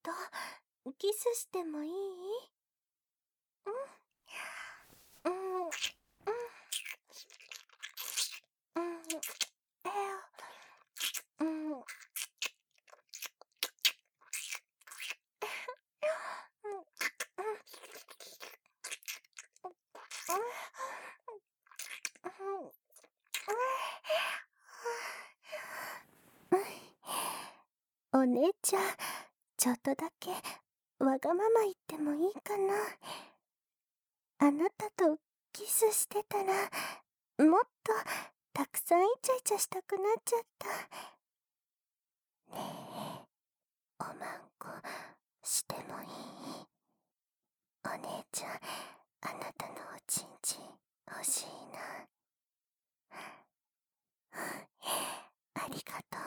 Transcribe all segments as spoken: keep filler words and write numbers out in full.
とキスしてもいい？うん。うん。うん。うん。えうん。うん。お姉ちゃん、ちょっとだけわがまま言ってもいいかな。あなたとキスしてたら、もっとたくさんイチャイチャしたくなっちゃった。ねえ、おまんこしてもいい？お姉ちゃん、あなたのおちんちん欲しいな。ありがと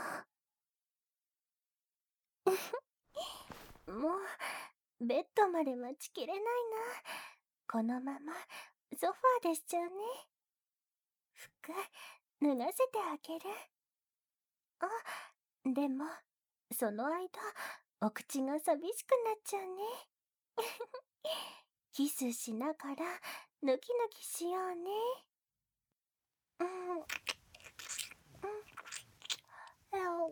う。もう、ベッドまで待ちきれないな。このまま、ソファーでしちゃうね。服、脱がせてあげる。あ、でも、その間、お口が寂しくなっちゃうね。キスしながら、ぬきぬきしようね。うん。うん。えお。うん。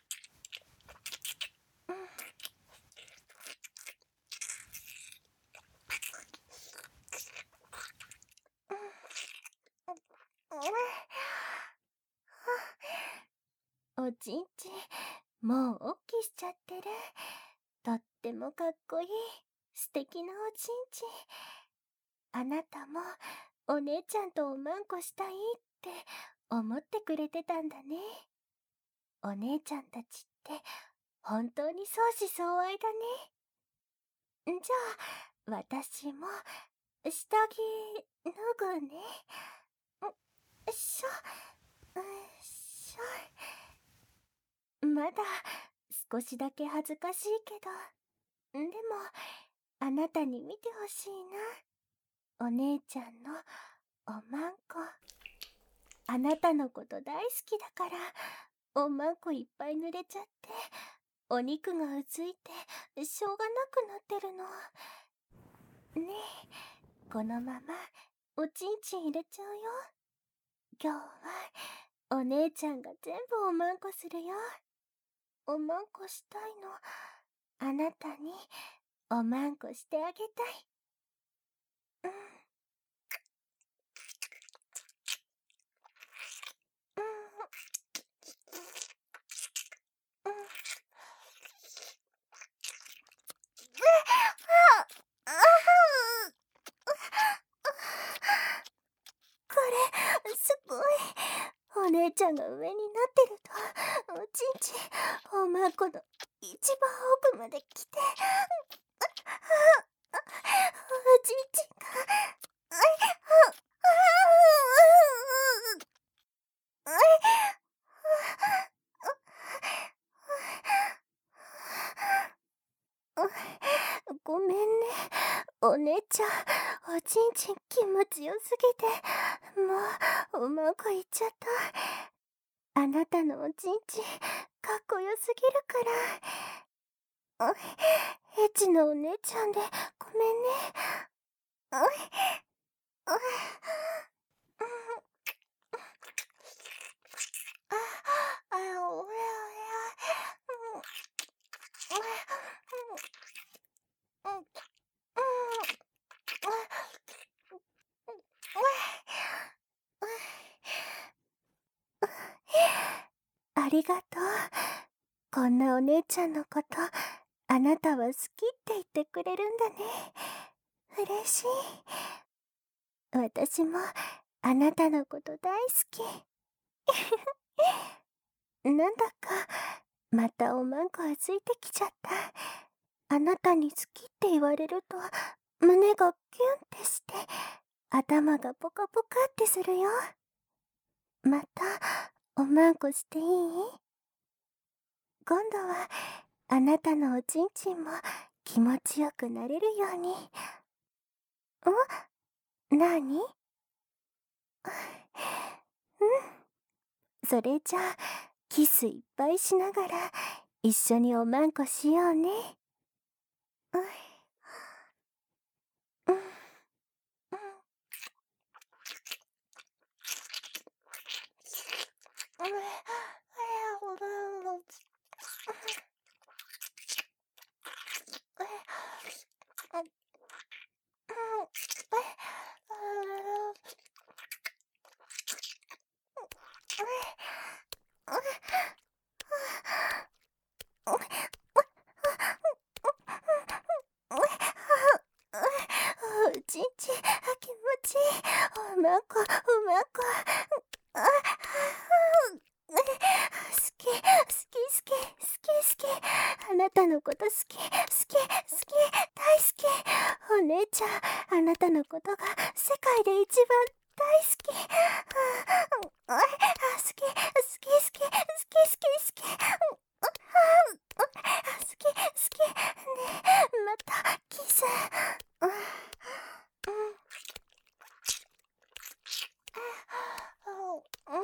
おちんちん、もうおっきしちゃってる。とってもかっこいい、素敵なおちんちん。あなたも、お姉ちゃんとおまんこしたいって思ってくれてたんだね。お姉ちゃんたちって、本当に相思相愛だね。じゃあ、私も、下着、脱ぐね。よいしょ、よいしょ。まだ、少しだけ恥ずかしいけど、でも、あなたに見てほしいな。お姉ちゃんの、おまんこ。あなたのこと大好きだから、おまんこいっぱい濡れちゃって、お肉がうついて、しょうがなくなってるの。ねえ、このまま、おちんちん入れちゃうよ。今日は、お姉ちゃんが全部おまんこするよ。おまんこしたいの。あなたに、おまんこしてあげたい。うん。うん。うん。これ、すごい。お姉ちゃんが上になってると、おちんちん、おまんこの一番奥まで来て、おちんちんが、ごめんね、お姉ちゃん。おちんちん気持ちよすぎて、もう、おまんこいっちゃった。あなたのおちんちん、かっこよすぎるから。エッチなお姉ちゃんで、ごめんね。あ、あ、おやおや。ありがとう。こんなお姉ちゃんのこと、あなたは好きって言ってくれるんだね。嬉しい。私も、あなたのこと大好き。なんだか、またおまんこがついてきちゃった。あなたに好きって言われると、胸がキュンってして、頭がポカポカってするよ。また、おまんこしていい？今度は、あなたのおちんちんも気持ちよくなれるように。ん？なに？うん。それじゃあ、キスいっぱいしながら、一緒におまんこしようね。 うん、うん、うん、うん、おちんち、気持ちいい。おまんこ、おまんこ。あ、あ、好き、好き、好き、好き、好き。あなたのこと好き、好き、好き、大好き。お姉ちゃん、あなたのことが世界で一番大好き。あ、あ、好き、好き、好き、好き、好き、好き。あ、好き、好き。ねえ、また、キス。うん、うん。うん。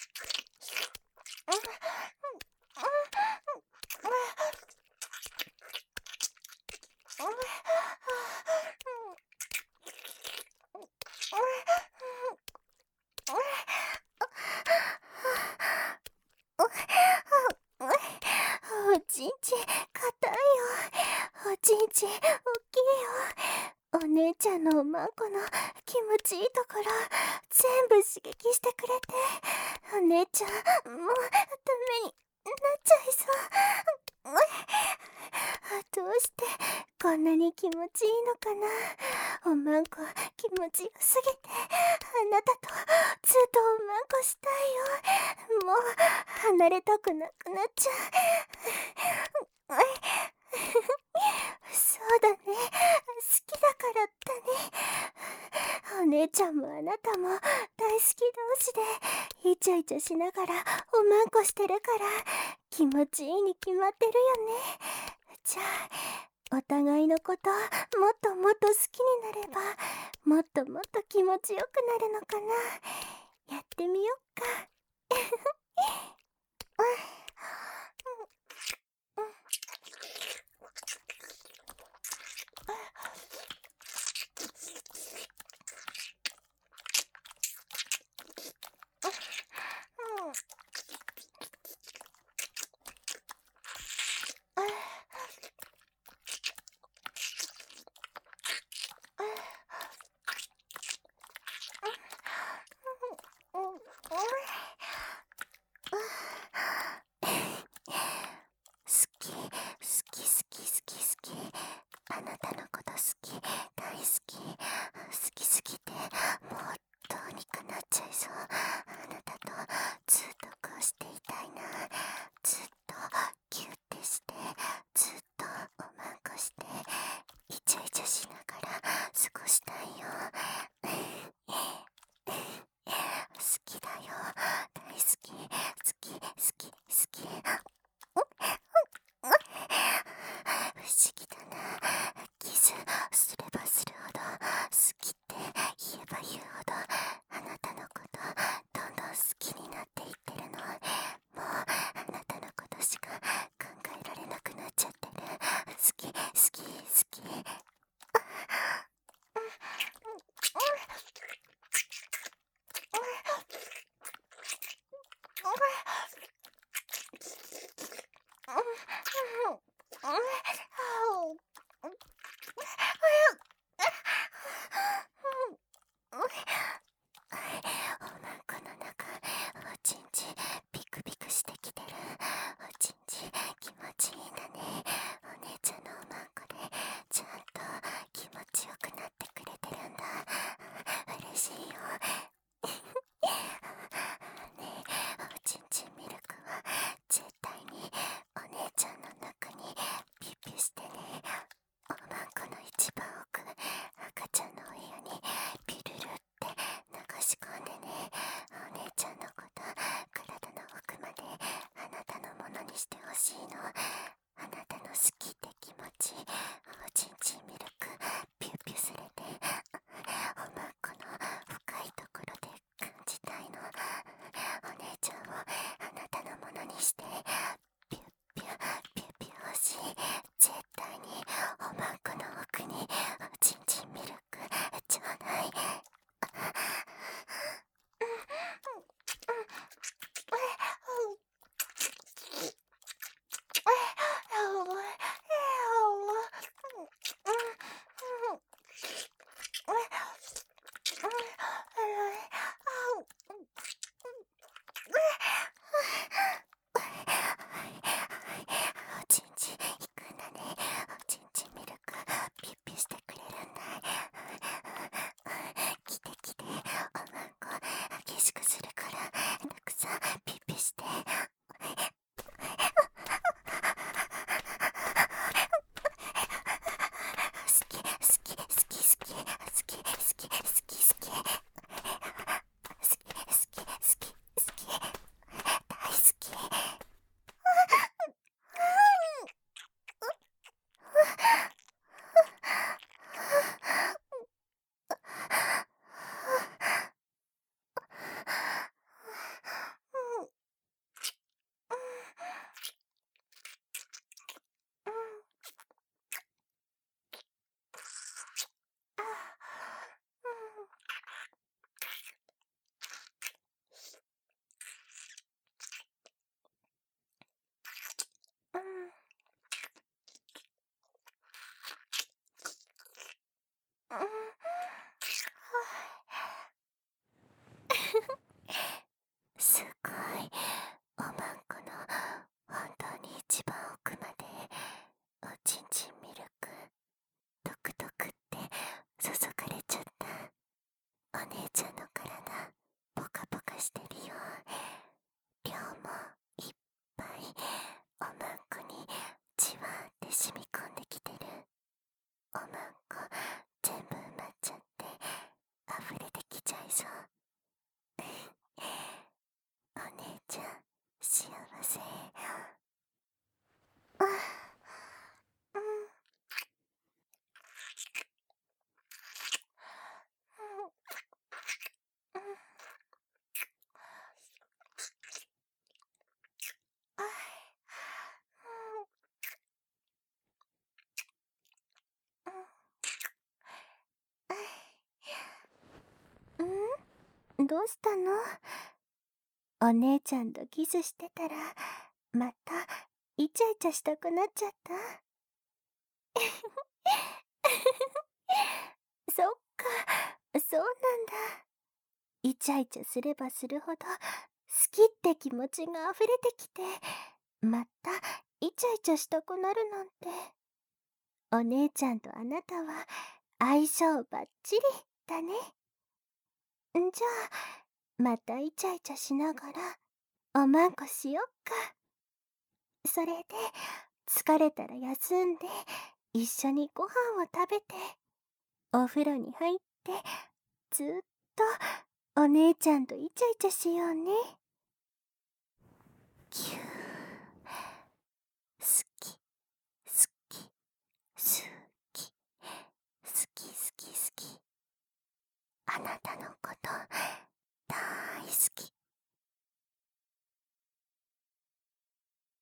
おちんち、硬いよ。おちんち、おっきいよ。お姉ちゃんのおまんこの気持ちいいところ、全部刺激してくれて、お姉ちゃん、もう、ダメになっちゃいそう。どうしてこんなに気持ちいいのかな。おまんこ気持ちよすぎて、あなたとずっとおまんこしたいよ。もう離れたくなくなっちゃう。そうだね、好きだからだね。お姉ちゃんもあなたも大好き同士でイチャイチャしながらおまんこしてるから気持ちいいに決まってるよね。じゃあお互いのこともっともっと好きになればもっともっと気持ちよくなるのかな。やってみよっか。好き、好き、好き、好き、好き。あなたのこと好き、大好き。好きすぎて、もうどうにかなっちゃいそう。あなたとずっとこうしていたいな。ずっとキュッてして、ずっとおまんこして、イチャイチャしながら過ごしたいよ。好きだよ、大好き、好き、好き、好き。不思議だな。キスすればするほど好きって言えば言うほどあなたのことどんどん好きになっていってるの。もうあなたのことしか考えられなくなっちゃってる。好き、好き、好き。おまんこの中、おちんちピクピクしてきてる。おちんち気持ちいいんだね。お姉ちゃんのおまんこでちゃんと気持ちよくなってくれてるんだ。嬉しいよ。ねえ、おちんちミルクは絶対にお姉ちゃんの中にピュピュしどうしたの？お姉ちゃんとキスしてたら、またイチャイチャしたくなっちゃった？そっか、そうなんだ。イチャイチャすればするほど、好きって気持ちが溢れてきて、またイチャイチャしたくなるなんて。お姉ちゃんとあなたは相性バッチリだね。んじゃあ、またイチャイチャしながらおまんこしよっか。それで、疲れたら休んで、一緒にご飯を食べて、お風呂に入って、ずっとお姉ちゃんとイチャイチャしようね。キュー。